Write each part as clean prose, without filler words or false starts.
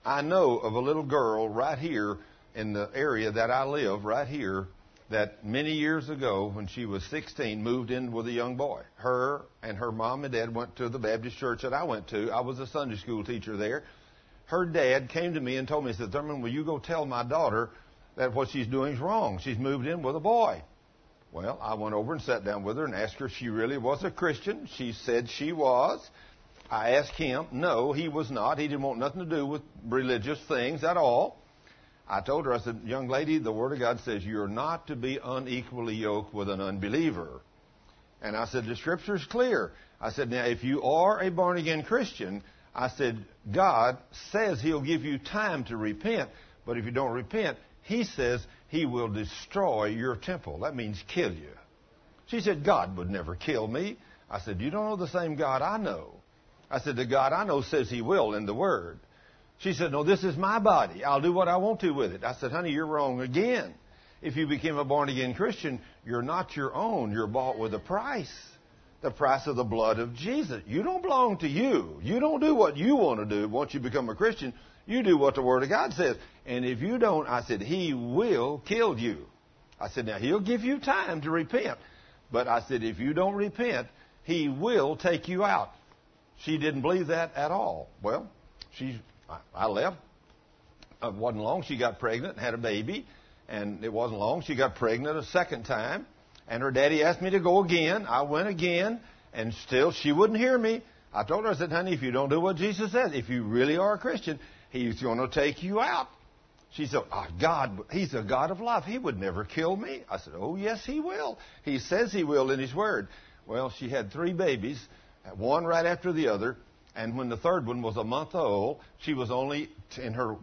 I know of a little girl right here in the area that I live, right here, that many years ago, when she was 16, moved in with a young boy. Her and her mom and dad went to the Baptist church that I went to. I was a Sunday school teacher there. Her dad came to me and told me, he said, Thurman, will you go tell my daughter that what she's doing is wrong? She's moved in with a boy. Well, I went over and sat down with her and asked her if she really was a Christian. She said she was. I asked him. No, he was not. He didn't want nothing to do with religious things at all. I told her, I said, young lady, the Word of God says you're not to be unequally yoked with an unbeliever. And I said, the Scripture is clear. I said, now, if you are a born-again Christian, I said, God says He'll give you time to repent, but if you don't repent, He says He will destroy your temple. That means kill you. She said, God would never kill me. I said, you don't know the same God I know. I said, the God I know says He will in the Word. She said, no, this is my body. I'll do what I want to with it. I said, honey, you're wrong again. If you became a born-again Christian, you're not your own. You're bought with a price, the price of the blood of Jesus. You don't belong to you. You don't do what you want to do once you become a Christian. You do what the Word of God says. And if you don't, I said, He will kill you. I said, now, He'll give you time to repent. But I said, if you don't repent, He will take you out. She didn't believe that at all. Well, I left. It wasn't long. She got pregnant and had a baby. And it wasn't long. She got pregnant a second time. And her daddy asked me to go again. I went again. And still she wouldn't hear me. I told her, I said, honey, if you don't do what Jesus says, if you really are a Christian, He's going to take you out. She said, oh, God, He's a God of love. He would never kill me. I said, oh, yes, He will. He says He will in His Word. Well, she had 3 babies, one right after the other. And when the third one was a month old, she was only in her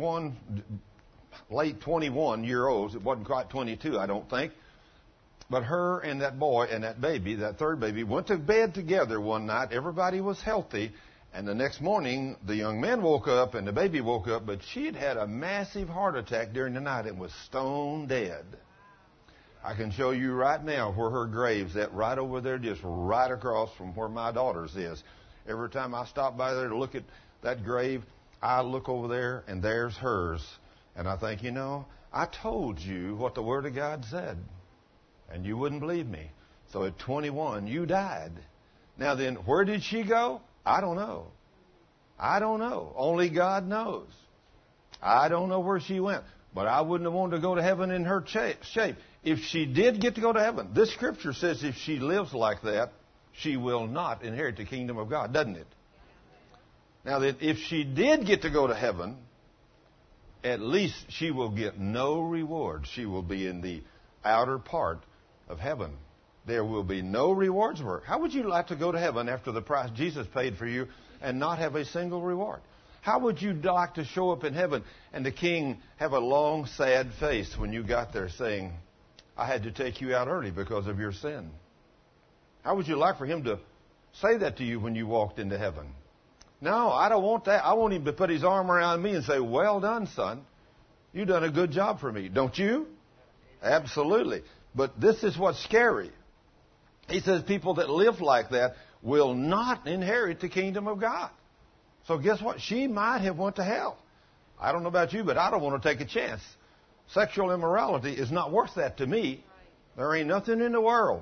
late 21-year-olds. It wasn't quite 22, I don't think. But her and that boy and that baby, that third baby, went to bed together one night. Everybody was healthy. And the next morning, the young man woke up and the baby woke up, but she had had a massive heart attack during the night and was stone dead. I can show you right now where her grave's at, right over there, just right across from where my daughter's is. Every time I stop by there to look at that grave, I look over there, and there's hers. And I think, you know, I told you what the Word of God said, and you wouldn't believe me. So at 21, you died. Now then, where did she go? I don't know. I don't know. Only God knows. I don't know where she went. But I wouldn't have wanted to go to heaven in her shape. If she did get to go to heaven, this Scripture says if she lives like that, she will not inherit the kingdom of God, doesn't it? Now, that if she did get to go to heaven, at least she will get no reward. She will be in the outer part of heaven. There will be no rewards for her. How would you like to go to heaven after the price Jesus paid for you and not have a single reward? How would you like to show up in heaven and the king have a long, sad face when you got there saying, I had to take you out early because of your sin? How would you like for Him to say that to you when you walked into heaven? No, I don't want that. I want Him to put His arm around me and say, well done, son. You've done a good job for me. Don't you? Absolutely. But this is what's scary. He says people that live like that will not inherit the kingdom of God. So guess what? She might have went to hell. I don't know about you, but I don't want to take a chance. Sexual immorality is not worth that to me. There ain't nothing in the world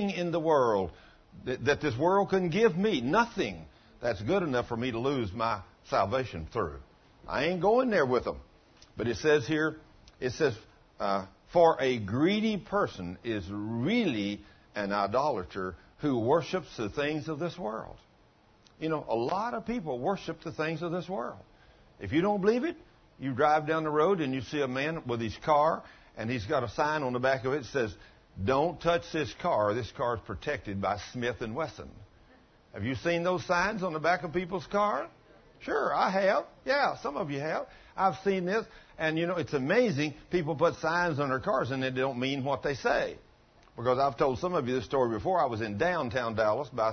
that this world can give me, nothing that's good enough for me to lose my salvation through. I ain't going there with them. But it says here, for a greedy person is really an idolater who worships the things of this world. You know, a lot of people worship the things of this world. If you don't believe it, you drive down the road and you see a man with his car, and he's got a sign on the back of it that says, don't touch this car. This car is protected by Smith & Wesson. Have you seen those signs on the back of people's cars? Sure, I have. Yeah, some of you have. I've seen this. And, you know, it's amazing. People put signs on their cars and they don't mean what they say. Because I've told some of you this story before. I was in downtown Dallas by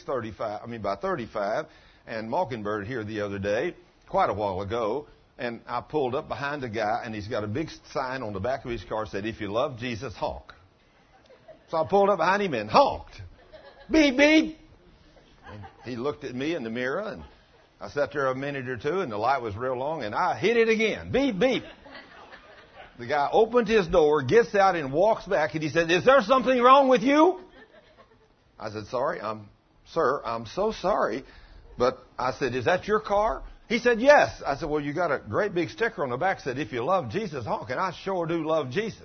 35 and Mockingbird here the other day, quite a while ago. And I pulled up behind a guy, and he's got a big sign on the back of his car that said, if you love Jesus, honk. So I pulled up behind him and honked. Beep, beep. And he looked at me in the mirror, and I sat there a minute or two, and the light was real long, and I hit it again. Beep, beep. The guy opened his door, gets out, and walks back, and he said, "Is there something wrong with you?" I said, "Sir, I'm so sorry." But I said, "Is that your car?" He said, "Yes." I said, "Well, you got a great big sticker on the back that said, 'If you love Jesus, honk,' and I sure do love Jesus."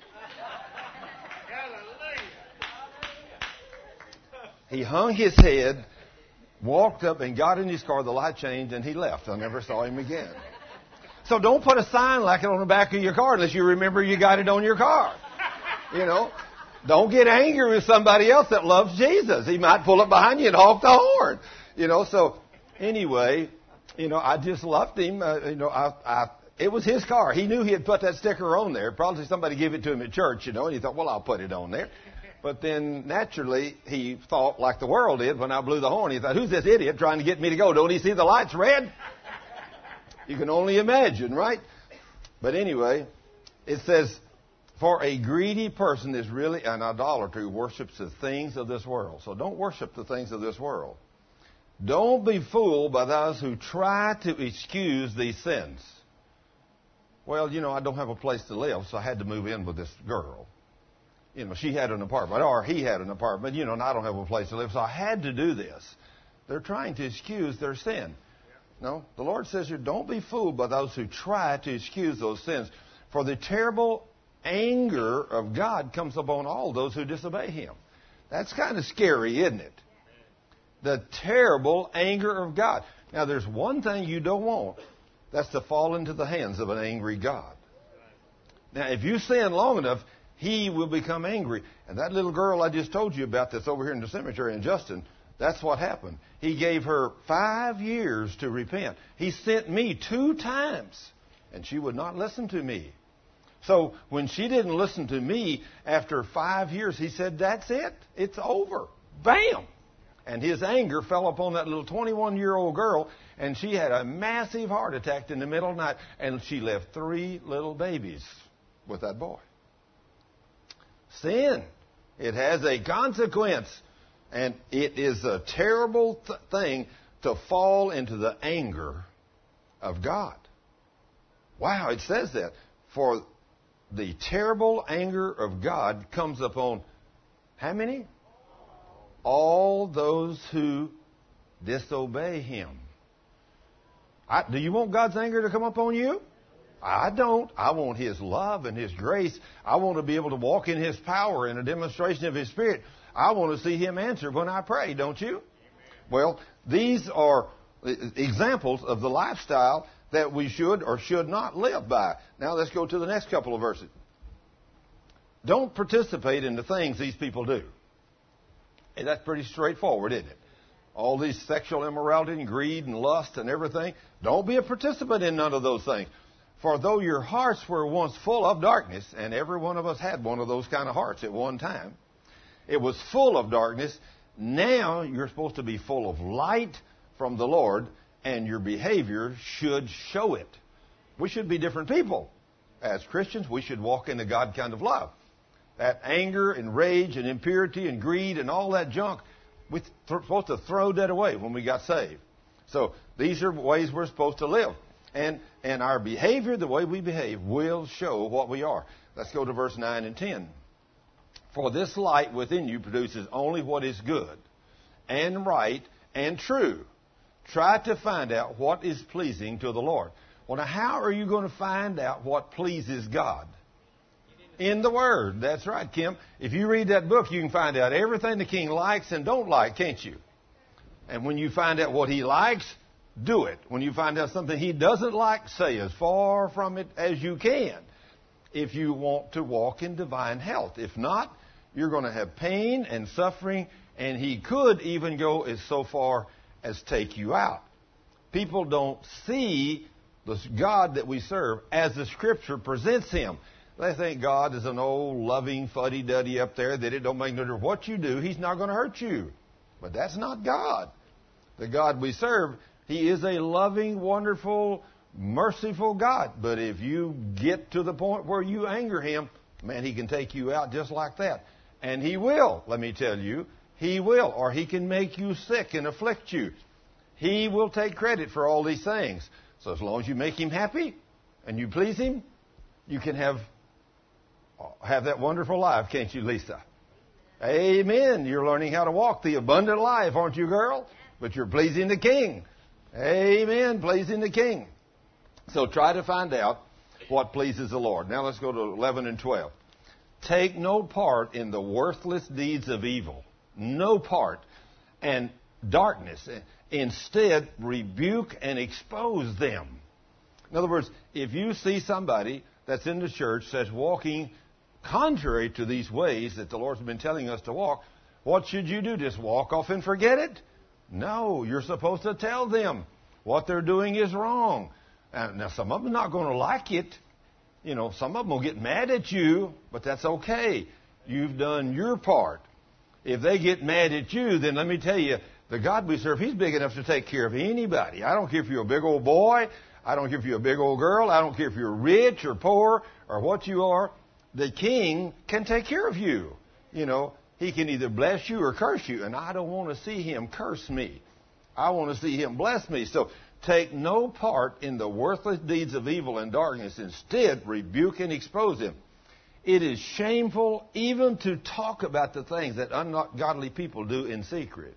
He hung his head, walked up and got in his car, the light changed, and he left. I never saw him again. So don't put a sign like it on the back of your car unless you remember you got it on your car. You know, don't get angry with somebody else that loves Jesus. He might pull up behind you and honk the horn. You know, so anyway, you know, I just loved him. It was his car. He knew he had put that sticker on there. Probably somebody gave it to him at church, you know, and he thought, well, I'll put it on there. But then, naturally, he thought like the world did when I blew the horn. He thought, who's this idiot trying to get me to go? Don't he see the light's red? You can only imagine, right? But anyway, it says, for a greedy person is really an idolater who worships the things of this world. So don't worship the things of this world. Don't be fooled by those who try to excuse these sins. Well, you know, I don't have a place to live, so I had to move in with this girl. You know, she had an apartment, or he had an apartment, you know, and I don't have a place to live, so I had to do this. They're trying to excuse their sin. No, the Lord says here, don't be fooled by those who try to excuse those sins. For the terrible anger of God comes upon all those who disobey Him. That's kind of scary, isn't it? The terrible anger of God. Now, there's one thing you don't want. That's to fall into the hands of an angry God. Now, if you sin long enough, He will become angry. And that little girl I just told you about that's over here in the cemetery in Justin, that's what happened. He gave her 5 years to repent. He sent me 2 times, and she would not listen to me. So when she didn't listen to me after 5 years, he said, that's it. It's over. Bam! And his anger fell upon that little 21-year-old girl, and she had a massive heart attack in the middle of the night, and she left 3 little babies with that boy. Sin. It has a consequence. And it is a terrible thing to fall into the anger of God. Wow, it says that. For the terrible anger of God comes upon how many? All those who disobey Him. Do you want God's anger to come upon you? I don't. I want His love and His grace. I want to be able to walk in His power and a demonstration of His Spirit. I want to see Him answer when I pray, don't you? Amen. Well, these are examples of the lifestyle that we should or should not live by. Now let's go to the next couple of verses. Don't participate in the things these people do. And that's pretty straightforward, isn't it? All these sexual immorality and greed and lust and everything. Don't be a participant in none of those things. For though your hearts were once full of darkness, and every one of us had one of those kind of hearts at one time, it was full of darkness. Now you're supposed to be full of light from the Lord, and your behavior should show it. We should be different people. As Christians, we should walk in the God kind of love. That anger and rage and impurity and greed and all that junk, we're supposed to throw that away when we got saved. So these are ways we're supposed to live. And our behavior, the way we behave, will show what we are. Let's go to verse 9 and 10. For this light within you produces only what is good and right and true. Try to find out what is pleasing to the Lord. Well, now, how are you going to find out what pleases God? In the Word. That's right, Kim. If you read that book, you can find out everything the King likes and don't like, can't you? And when you find out what He likes, do it. When you find out something He doesn't like, say as far from it as you can. If you want to walk in divine health. If not, you're going to have pain and suffering, and He could even go as so far as take you out. People don't see the God that we serve as the Scripture presents Him. They think God is an old, loving, fuddy-duddy up there that it don't make no difference what you do. He's not going to hurt you. But that's not God. The God we serve, He is a loving, wonderful, merciful God. But if you get to the point where you anger Him, man, He can take you out just like that. And He will, let me tell you. He will. Or He can make you sick and afflict you. He will take credit for all these things. So as long as you make Him happy and you please Him, you can have that wonderful life, can't you, Lisa? Amen. You're learning how to walk the abundant life, aren't you, girl? But you're pleasing the King. Amen. Pleasing the King. So try to find out what pleases the Lord. Now let's go to 11 and 12. Take no part in the worthless deeds of evil. No part. And darkness. Instead, rebuke and expose them. In other words, if you see somebody that's in the church that's walking contrary to these ways that the Lord's been telling us to walk, what should you do? Just walk off and forget it? No, you're supposed to tell them what they're doing is wrong. Now, some of them are not going to like it. You know, some of them will get mad at you, but that's okay. You've done your part. If they get mad at you, then let me tell you, the God we serve, He's big enough to take care of anybody. I don't care if you're a big old boy. I don't care if you're a big old girl. I don't care if you're rich or poor or what you are. The King can take care of you. You know, He can either bless you or curse you. And I don't want to see Him curse me. I want to see Him bless me. So take no part in the worthless deeds of evil and darkness. Instead, rebuke and expose them. It is shameful even to talk about the things that ungodly people do in secret.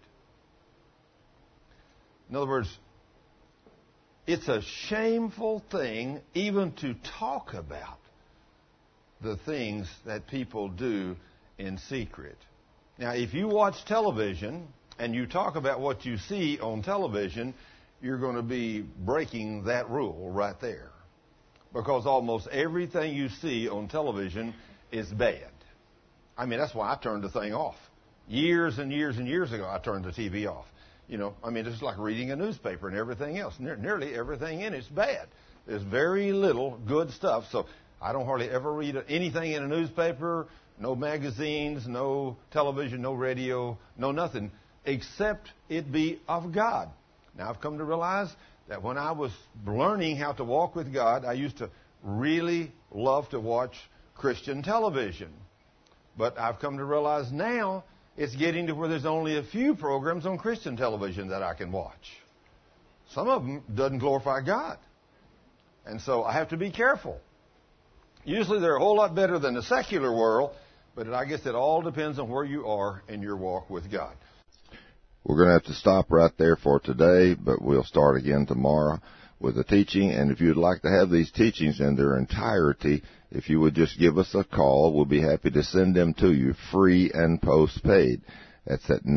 In other words, it's a shameful thing even to talk about the things that people do in secret. Now, if you watch television and you talk about what you see on television, you're going to be breaking that rule right there. Because almost everything you see on television is bad. I mean, that's why I turned the thing off. Years and years and years ago, I turned the TV off. You know, I mean, it's like reading a newspaper and everything else. Nearly everything in it's bad. There's very little good stuff. So I don't hardly ever read anything in a newspaper, no magazines, no television, no radio, no nothing, except it be of God. Now, I've come to realize that when I was learning how to walk with God, I used to really love to watch Christian television. But I've come to realize now it's getting to where there's only a few programs on Christian television that I can watch. Some of them doesn't glorify God. And so I have to be careful. Usually they're a whole lot better than the secular world, but I guess it all depends on where you are in your walk with God. We're going to have to stop right there for today, but we'll start again tomorrow with the teaching. And if you'd like to have these teachings in their entirety, if you would just give us a call, we'll be happy to send them to you free and postpaid. That's at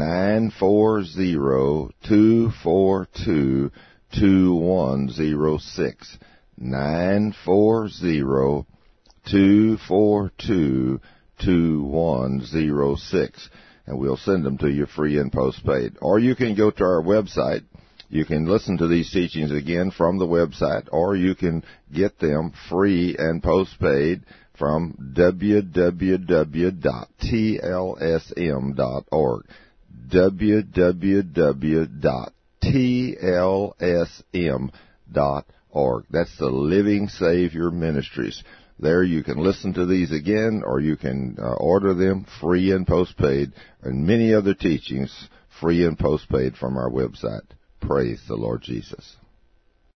940-242-2106. 940-242-2106. And we'll send them to you free and postpaid. Or you can go to our website. You can listen to these teachings again from the website, or you can get them free and postpaid from www.tlsm.org. www.tlsm.org. That's the Living Savior Ministries. There you can listen to these again, or you can order them free and postpaid, and many other teachings free and postpaid from our website. Praise the Lord Jesus.